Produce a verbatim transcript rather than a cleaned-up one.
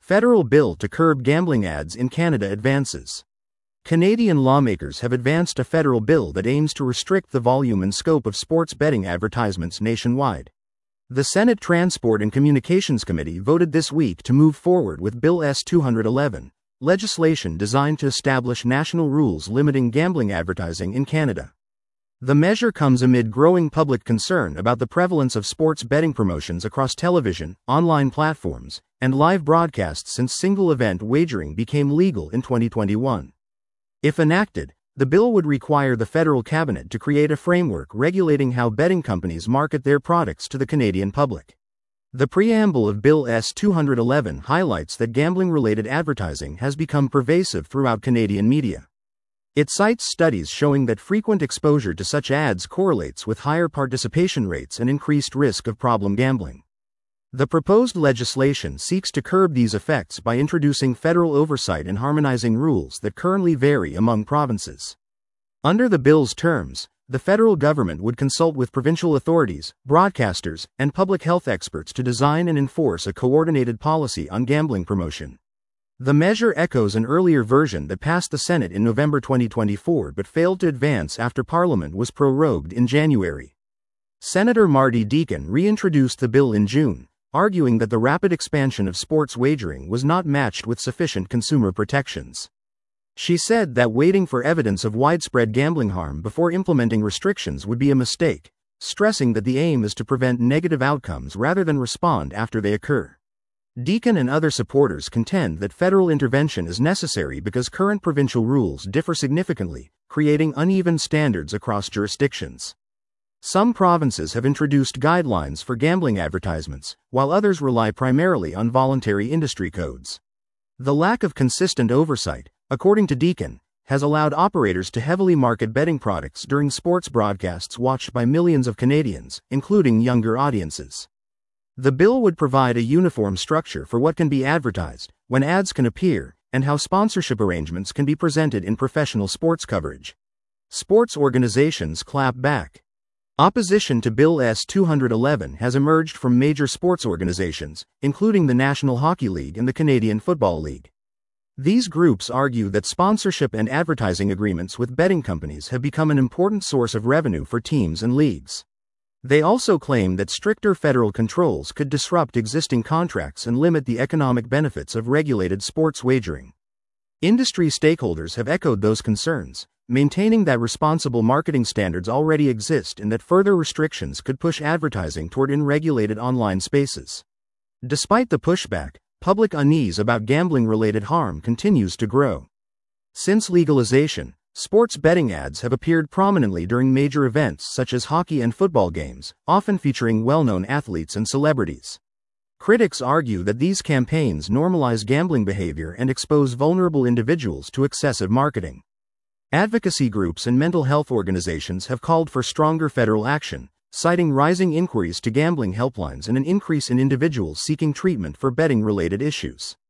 Federal bill to curb gambling ads in Canada advances. Canadian lawmakers have advanced a federal bill that aims to restrict the volume and scope of sports betting advertisements nationwide. The Senate Transport and Communications Committee voted this week to move forward with Bill S two eleven, legislation designed to establish national rules limiting gambling advertising in Canada. The measure comes amid growing public concern about the prevalence of sports betting promotions across television, online platforms, and live broadcasts since single-event wagering became legal in twenty twenty-one. If enacted, the bill would require the federal cabinet to create a framework regulating how betting companies market their products to the Canadian public. The preamble of Bill S two eleven highlights that gambling-related advertising has become pervasive throughout Canadian media. It cites studies showing that frequent exposure to such ads correlates with higher participation rates and increased risk of problem gambling. The proposed legislation seeks to curb these effects by introducing federal oversight and harmonizing rules that currently vary among provinces. Under the bill's terms, the federal government would consult with provincial authorities, broadcasters, and public health experts to design and enforce a coordinated policy on gambling promotion. The measure echoes an earlier version that passed the Senate in November twenty twenty-four but failed to advance after Parliament was prorogued in January. Senator Marty Deacon reintroduced the bill in June, arguing that the rapid expansion of sports wagering was not matched with sufficient consumer protections. She said that waiting for evidence of widespread gambling harm before implementing restrictions would be a mistake, stressing that the aim is to prevent negative outcomes rather than respond after they occur. Deacon and other supporters contend that federal intervention is necessary because current provincial rules differ significantly, creating uneven standards across jurisdictions. Some provinces have introduced guidelines for gambling advertisements, while others rely primarily on voluntary industry codes. The lack of consistent oversight, according to Deacon, has allowed operators to heavily market betting products during sports broadcasts watched by millions of Canadians, including younger audiences. The bill would provide a uniform structure for what can be advertised, when ads can appear, and how sponsorship arrangements can be presented in professional sports coverage. Sports organizations clap back. Opposition to Bill S two eleven has emerged from major sports organizations, including the National Hockey League and the Canadian Football League. These groups argue that sponsorship and advertising agreements with betting companies have become an important source of revenue for teams and leagues. They also claim that stricter federal controls could disrupt existing contracts and limit the economic benefits of regulated sports wagering. Industry stakeholders have echoed those concerns, maintaining that responsible marketing standards already exist and that further restrictions could push advertising toward unregulated online spaces. Despite the pushback, public unease about gambling-related harm continues to grow. Since legalization, sports betting ads have appeared prominently during major events such as hockey and football games, often featuring well-known athletes and celebrities. Critics argue that these campaigns normalize gambling behavior and expose vulnerable individuals to excessive marketing. Advocacy groups and mental health organizations have called for stronger federal action, citing rising inquiries to gambling helplines and an increase in individuals seeking treatment for betting-related issues.